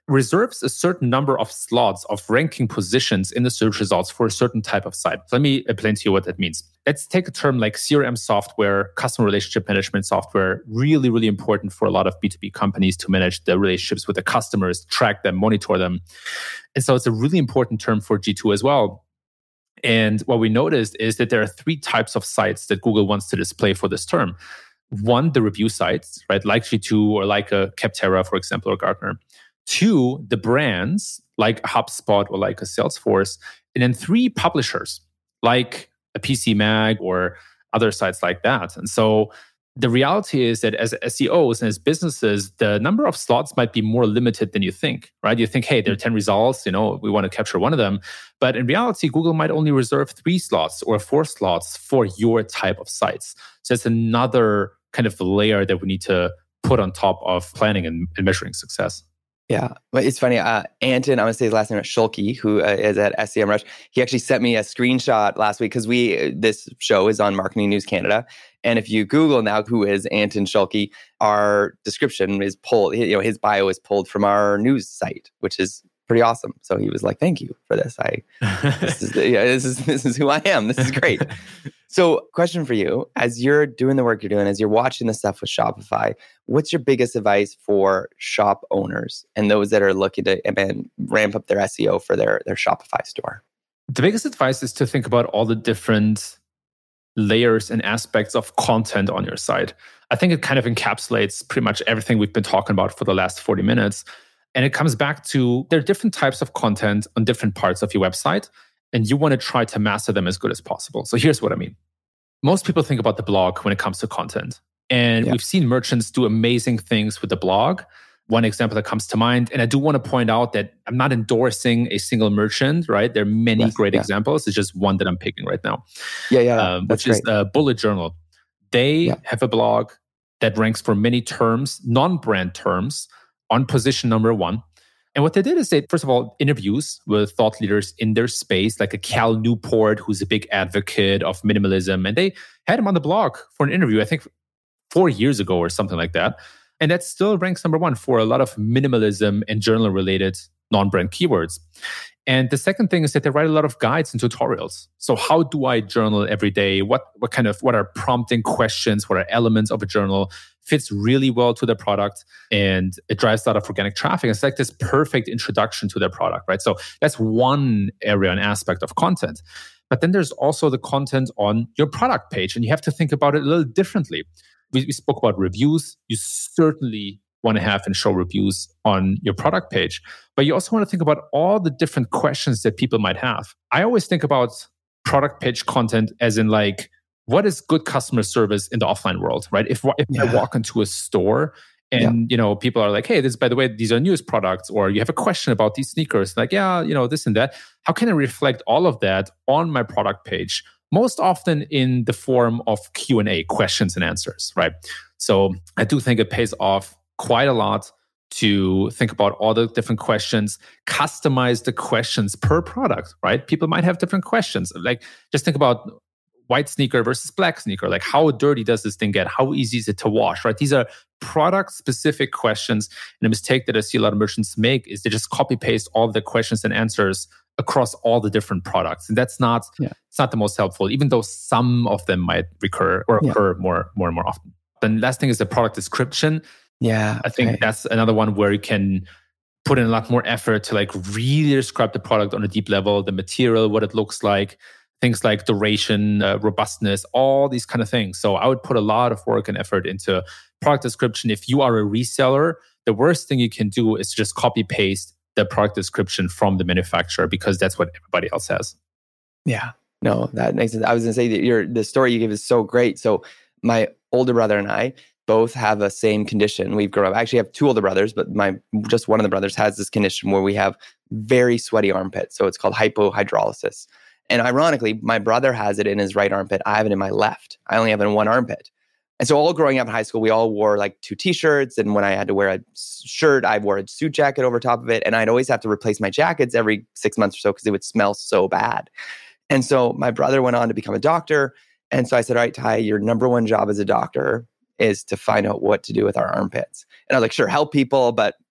reserves a certain number of slots of ranking positions in the search results for a certain type of site. Let me explain to you what that means. Let's take a term like C R M software, customer relationship management software, really, really important for a lot of B two B companies to manage the relationships with the customers, track them, monitor them. And so it's a really important term for G two as well. And what we noticed is that there are three types of sites that Google wants to display for this term. One, the review sites, right? Like G two or like a Capterra, for example, or Gartner. Two, the brands like HubSpot or like a Salesforce. And then three, publishers like a P C Mag or other sites like that. And so the reality is that as S E Os and as businesses, the number of slots might be more limited than you think, right? You think, hey, there are ten results, you know, we want to capture one of them. But in reality, Google might only reserve three slots or four slots for your type of sites. So it's another kind of layer that we need to put on top of planning and, and measuring success. Yeah, but it's funny. Uh, Anton, I want to say his last name is Schulke, who uh, is at SEMrush. He actually sent me a screenshot last week because we this show is on Marketing News Canada, and if you Google now who is Anton Schulke, our description is pulled. You know, his bio is pulled from our news site, which is pretty awesome. So he was like, "Thank you for this. I this is yeah, this is this is who I am. This is great." So, question for you: as you're doing the work you're doing, as you're watching the stuff with Shopify, what's your biggest advice for shop owners and those that are looking to and ramp up their S E O for their their Shopify store? The biggest advice is to think about all the different layers and aspects of content on your site. I think it kind of encapsulates pretty much everything we've been talking about for the last forty minutes. And it comes back to there are different types of content on different parts of your website, and you want to try to master them as good as possible. So here's what I mean. Most people think about the blog when it comes to content. And yeah. we've seen merchants do amazing things with the blog. One example that comes to mind, and I do want to point out that I'm not endorsing a single merchant, right? There are many yes, great yeah. examples. It's just one that I'm picking right now. Yeah, yeah, um, which great. is uh, Bullet Journal. They yeah. have a blog that ranks for many terms, non-brand terms, on position number one. And what they did is they, first of all, interviews with thought leaders in their space, like a Cal Newport, who's a big advocate of minimalism. And they had him on the blog for an interview, I think four years ago or something like that. And that still ranks number one for a lot of minimalism and journal-related non-brand keywords. And the second thing is that they write a lot of guides and tutorials. So how do I journal every day? What what kind of, what are prompting questions? What are elements of a journal? Fits really well to the product, and it drives a lot of organic traffic. It's like this perfect introduction to their product, right? So that's one area and aspect of content. But then there's also the content on your product page, and you have to think about it a little differently. We, we spoke about reviews. You certainly want to have and show reviews on your product page, but you also want to think about all the different questions that people might have. I always think about product page content as in like, what is good customer service in the offline world, right? If, if yeah. I walk into a store and, yeah. you know, people are like, hey, this, by the way, these are newest products, or you have a question about these sneakers, like, yeah, you know, this and that. How can I reflect all of that on my product page? Most often in the form of Q and A, questions and answers, right? So I do think it pays off quite a lot to think about all the different questions, customize the questions per product, right? People might have different questions. Like, just think about white sneaker versus black sneaker. Like, how dirty does this thing get? How easy is it to wash, right? These are product-specific questions. And a mistake that I see a lot of merchants make is they just copy-paste all the questions and answers across all the different products. And that's not, yeah. it's not the most helpful, even though some of them might recur or occur yeah. more, more and more often. Then last thing is the product description. Yeah. I think okay. that's another one where you can put in a lot more effort to like really describe the product on a deep level, the material, what it looks like, things like duration, uh, robustness, all these kind of things. So I would put a lot of work and effort into product description. If you are a reseller, the worst thing you can do is just copy paste the product description from the manufacturer, because that's what everybody else has. Yeah, no, that makes sense. I was going to say that your the story you gave is so great. So my older brother and I both have the same condition. We've grown up. I actually have two older brothers, but my just one of the brothers has this condition where we have very sweaty armpits. So it's called hypohidrolysis. And ironically, my brother has it in his right armpit. I have it in my left. I only have it in one armpit. And so all growing up in high school, we all wore like two t-shirts. And when I had to wear a shirt, I wore a suit jacket over top of it. And I'd always have to replace my jackets every six months or so because it would smell so bad. And so my brother went on to become a doctor. And so I said, all right, Ty, your number one job as a doctor is to find out what to do with our armpits. And I was like, sure, help people, but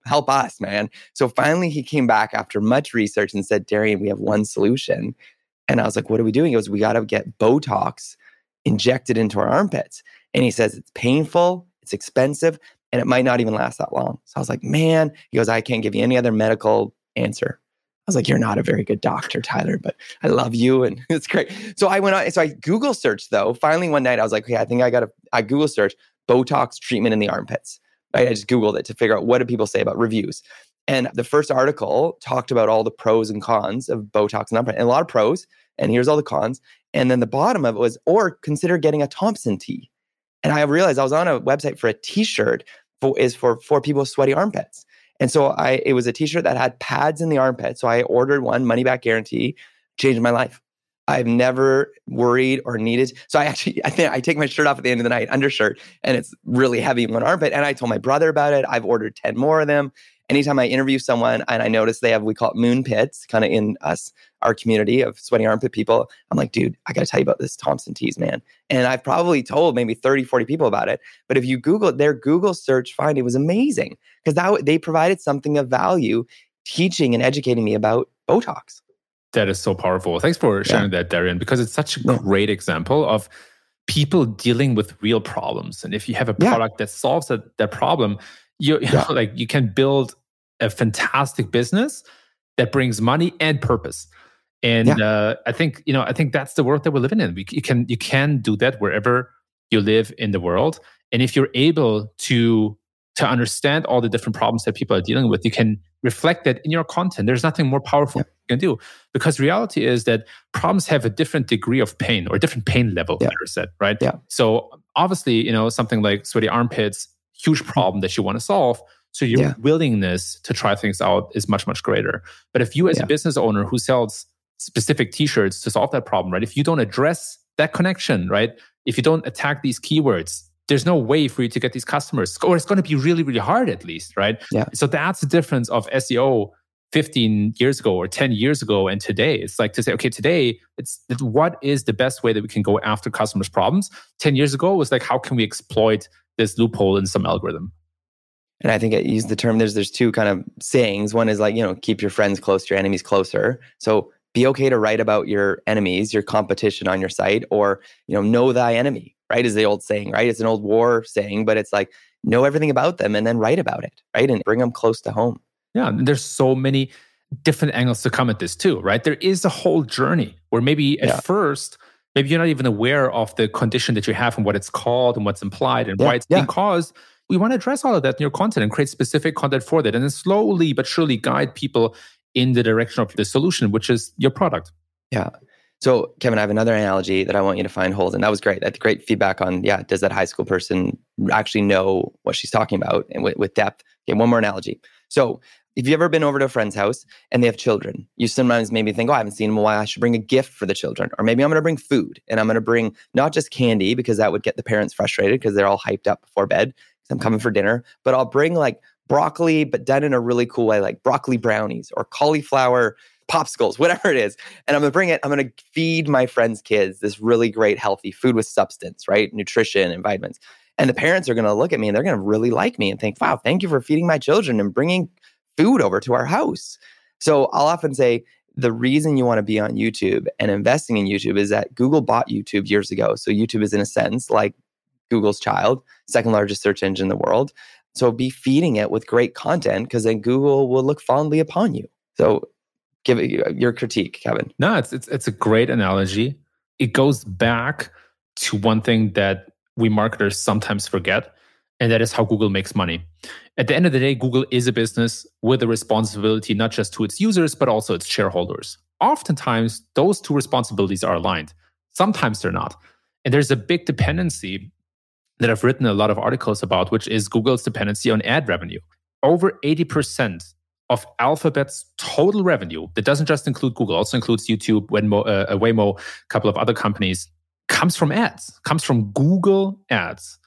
help us, man. So finally he came back after much research and said, Darian, we have one solution. And I was like, what are we doing? He goes, we got to get Botox injected into our armpits. And he says, it's painful, it's expensive, and it might not even last that long. So I was like, man, he goes, I can't give you any other medical answer. I was like, you're not a very good doctor, Tyler, but I love you. And it's great. So I went on, so I Google searched though. Finally one night I was like, okay, I think I got to, I Google search Botox treatment in the armpits. Right? I just Googled it to figure out what do people say about reviews. And the first article talked about all the pros and cons of Botox and armpit, and a lot of pros. And here's all the cons. And then the bottom of it was, or consider getting a Thompson tee. And I realized I was on a website for a t-shirt for, is for, for people with sweaty armpits. And so I, it was a t-shirt that had pads in the armpit. So I ordered one, money back guarantee, changed my life. I've never worried or needed. So I actually, I think I take my shirt off at the end of the night, undershirt, and it's really heavy in one armpit. And I told my brother about it. I've ordered ten more of them. Anytime I interview someone and I notice they have, we call it moon pits, kind of in us, our community of sweaty armpit people, I'm like, dude, I got to tell you about this Thompson tees, man. And I've probably told maybe thirty, forty people about it. But if you Google their Google search find, it was amazing because that they provided something of value, teaching and educating me about Botox. That is so powerful. Thanks for sharing yeah. that, Darian, because it's such a great example of people dealing with real problems. And if you have a product yeah. that solves that, that problem, you, you yeah. know, like you can build a fantastic business that brings money and purpose. And yeah. uh, I think, you know, I think that's the world that we're living in. We, you can you can do that wherever you live in the world. And if you're able to to understand all the different problems that people are dealing with, you can reflect that in your content. There's nothing more powerful yeah. you can do. Because reality is that problems have a different degree of pain or a different pain level, yeah. better said, right? Yeah. So obviously, you know, something like sweaty armpits, huge problem that you want to solve. So your yeah. willingness to try things out is much, much greater. But if you as yeah. a business owner who sells specific t-shirts to solve that problem, right? If you don't address that connection, right? If you don't attack these keywords, there's no way for you to get these customers, or it's going to be really, really hard at least, right? Yeah. So that's the difference of S E O fifteen years ago or ten years ago and today. It's like to say, okay, today, it's what is the best way that we can go after customers' problems? ten years ago was like, how can we exploit this loophole in some algorithm? And I think I use the term, there's there's two kind of sayings. One is like, you know, keep your friends close, your enemies closer. So be okay to write about your enemies, your competition on your site, or, you know, know thy enemy, right? Is the old saying, right? It's an old war saying, but it's like, know everything about them and then write about it, right? And bring them close to home. Yeah, and there's so many different angles to come at this too, right? There is a whole journey where maybe at yeah. first, maybe you're not even aware of the condition that you have and what it's called and what's implied and yeah. why it's yeah. being caused. We want to address all of that in your content and create specific content for that. And then slowly but surely guide people in the direction of the solution, which is your product. Yeah. So Kevin, I have another analogy that I want you to find holes in. That was great. That's great feedback on, yeah, does that high school person actually know what she's talking about and with, with depth? Okay, one more analogy. So if you've ever been over to a friend's house and they have children, you sometimes maybe think, oh, I haven't seen them in a while. I should bring a gift for the children. Or maybe I'm going to bring food and I'm going to bring not just candy because that would get the parents frustrated because they're all hyped up before bed. I'm coming for dinner, but I'll bring like broccoli, but done in a really cool way, like broccoli brownies or cauliflower popsicles, whatever it is. And I'm going to bring it. I'm going to feed my friends' kids this really great, healthy food with substance, right? Nutrition and vitamins. And the parents are going to look at me and they're going to really like me and think, wow, thank you for feeding my children and bringing food over to our house. So I'll often say the reason you want to be on YouTube and investing in YouTube is that Google bought YouTube years ago. So YouTube is in a sense like Google's child, second largest search engine in the world. So be feeding it with great content because then Google will look fondly upon you. So give it your critique, Kevin. No, it's, it's it's a great analogy. It goes back to one thing that we marketers sometimes forget, and that is how Google makes money. At the end of the day, Google is a business with a responsibility not just to its users, but also its shareholders. Oftentimes, those two responsibilities are aligned. Sometimes they're not. And there's a big dependency that I've written a lot of articles about, which is Google's dependency on ad revenue. Over eighty percent of Alphabet's total revenue, that doesn't just include Google, also includes YouTube, Waymo, uh, Waymo, a couple of other companies, comes from ads, comes from Google ads.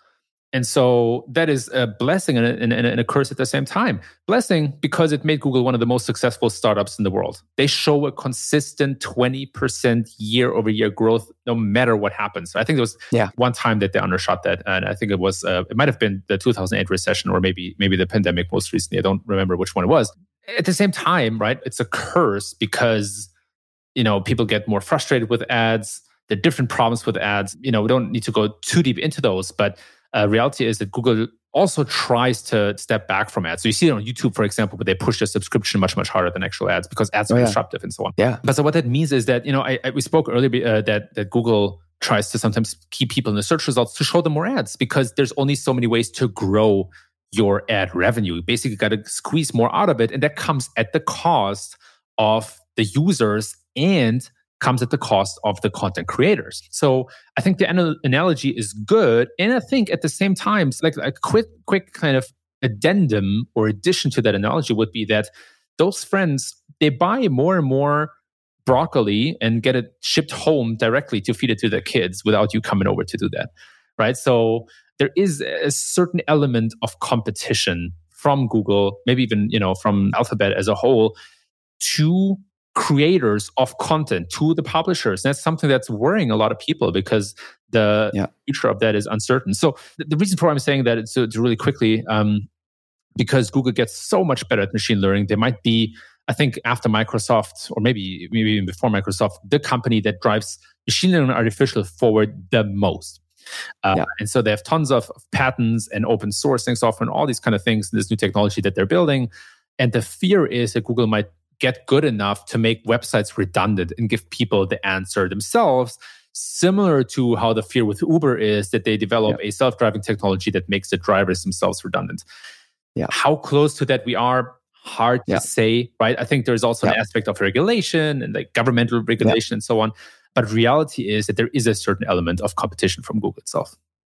And so that is a blessing and a, and, and a curse at the same time. Blessing because it made Google one of the most successful startups in the world. They show a consistent twenty percent year over year growth no matter what happens. So I think there was yeah. one time that they undershot that. And I think it was, uh, it might have been the two thousand eight recession or maybe maybe the pandemic most recently. I don't remember which one it was. At the same time, right, it's a curse because, you know, people get more frustrated with ads. There are different problems with ads. You know, we don't need to go too deep into those, but Uh, reality is that Google also tries to step back from ads. So you see it on YouTube, for example, where they push the subscription much, much harder than actual ads because ads are oh, yeah. disruptive and so on. Yeah. But so what that means is that, you know, I, I, we spoke earlier uh, that, that Google tries to sometimes keep people in the search results to show them more ads because there's only so many ways to grow your ad revenue. You basically got to squeeze more out of it. And that comes at the cost of the users and comes at the cost of the content creators. So I think the an- analogy is good. And I think at the same time, like a quick, quick kind of addendum or addition to that analogy would be that those friends, they buy more and more broccoli and get it shipped home directly to feed it to their kids without you coming over to do that, right? So there is a certain element of competition from Google, maybe even, you know, from Alphabet as a whole, to creators of content, to the publishers. That's something that's worrying a lot of people because the yeah. future of that is uncertain. So the, the reason for why I'm saying that is to, to really quickly, um, because Google gets so much better at machine learning, they might be, I think, after Microsoft, or maybe maybe even before Microsoft, the company that drives machine learning and artificial forward the most. Uh, yeah. And so they have tons of, of patents and open sourcing software and all these kind of things, this new technology that they're building. And the fear is that Google might get good enough to make websites redundant and give people the answer themselves, similar to how the fear with Uber is that they develop yeah. a self-driving technology that makes the drivers themselves redundant. Yeah. How close to that we are, hard to yeah. say, right? I think there's also yeah. an aspect of regulation and like governmental regulation yeah. and so on. But reality is that there is a certain element of competition from Google itself.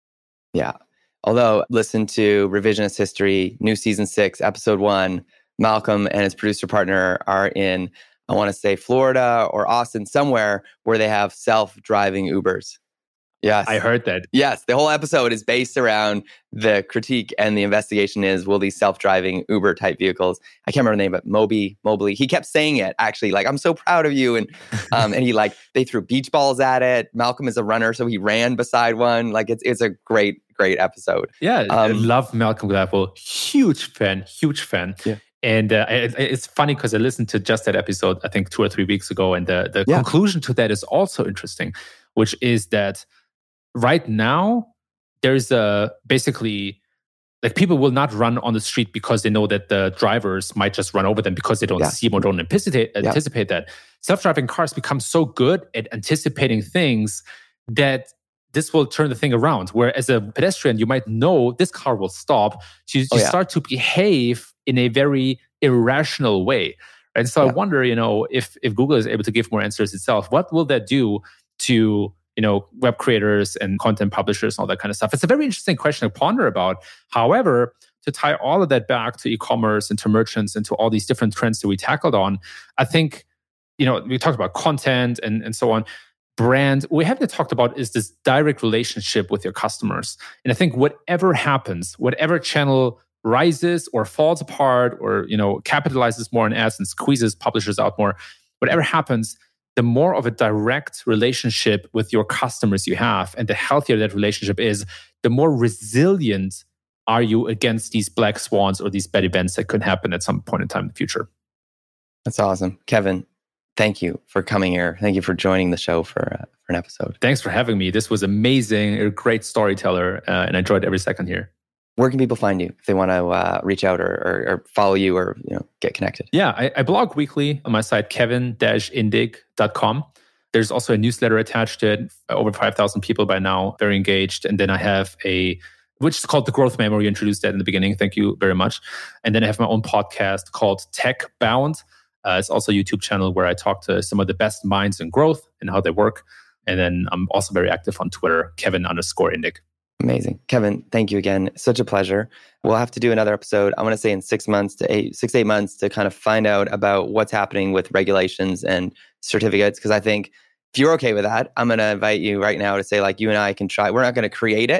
Yeah. Although, listen to Revisionist History, new season six, episode one, Malcolm and his producer partner are in, I want to say, Florida or Austin, somewhere where they have self-driving Ubers. Yes. I heard that. Yes. The whole episode is based around the critique and the investigation is, will these self-driving Uber type vehicles, I can't remember the name, but Moby, Mobley, he kept saying it actually, like, I'm so proud of you. And um, and he like, they threw beach balls at it. Malcolm is a runner, so he ran beside one. Like it's it's a great, great episode. Yeah. Um, I love Malcolm Gladwell. Huge fan, huge fan. Yeah. And uh, it, it's funny because I listened to just that episode, I think two or three weeks ago. And the, the yeah. conclusion to that is also interesting, which is that right now, there's a basically, like people will not run on the street because they know that the drivers might just run over them because they don't yeah. see them or don't anticipate, anticipate yeah. that. Self-driving cars become so good at anticipating things that this will turn the thing around. Where as a pedestrian, you might know this car will stop. So you, you oh, yeah. start to behave in a very irrational way. And so yeah. I wonder, you know, if if Google is able to give more answers itself, what will that do to, you know, web creators and content publishers and all that kind of stuff? It's a very interesting question to ponder about. However, to tie all of that back to e-commerce and to merchants and to all these different trends that we tackled on, I think, you know, we talked about content and, and so on. Brand, what we haven't talked about is this direct relationship with your customers. And I think whatever happens, whatever channel rises or falls apart or, you know, capitalizes more on ads and squeezes publishers out more, whatever happens, the more of a direct relationship with your customers you have and the healthier that relationship is, the more resilient are you against these black swans or these bad events that could happen at some point in time in the future. That's awesome. Kevin, thank you for coming here. Thank you for joining the show for, uh, for an episode. Thanks for having me. This was amazing. You're a great storyteller uh, and I enjoyed every second here. Where can people find you if they want to uh, reach out or, or, or follow you or, you know, get connected? Yeah, I, I blog weekly on my site, kevin dash indig dot com. There's also a newsletter attached to it. Over five thousand people by now, very engaged. And then I have a, which is called The Growth Memo. You introduced that in the beginning. Thank you very much. And then I have my own podcast called Tech Bound. Uh, it's also a YouTube channel where I talk to some of the best minds in growth and how they work. And then I'm also very active on Twitter, Kevin underscore Indig. Amazing. Kevin, thank you again. Such a pleasure. We'll have to do another episode. I want to say in six months to eight, six, eight months to kind of find out about what's happening with regulations and certificates. Because I think if you're okay with that, I'm going to invite you right now to say, like, you and I can try. We're not going to create it,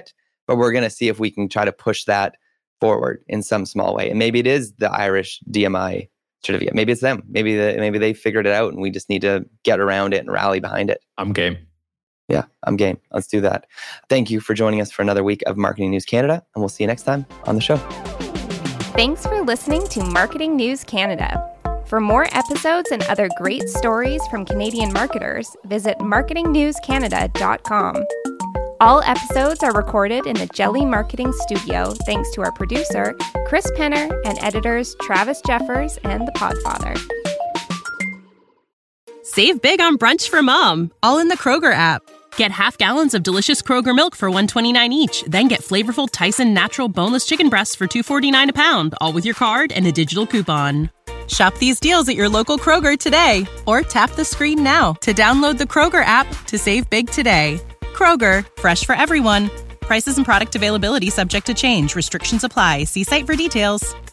but we're going to see if we can try to push that forward in some small way. And maybe it is the Irish D M I certificate. Maybe it's them. Maybe the, maybe they figured it out and we just need to get around it and rally behind it. I'm game. Yeah, I'm game. Let's do that. Thank you for joining us for another week of Marketing News Canada, and we'll see you next time on the show. Thanks for listening to Marketing News Canada. For more episodes and other great stories from Canadian marketers, visit marketing news canada dot com. All episodes are recorded in the Jelly Marketing Studio thanks to our producer, Chris Penner, and editors Travis Jeffers and The Podfather. Save big on brunch for mom, all in the Kroger app. Get half gallons of delicious Kroger milk for one dollar and twenty-nine cents each. Then get flavorful Tyson natural boneless chicken breasts for two dollars and forty-nine cents a pound, all with your card and a digital coupon. Shop these deals at your local Kroger today, or tap the screen now to download the Kroger app to save big today. Kroger, fresh for everyone. Prices and product availability subject to change. Restrictions apply. See site for details.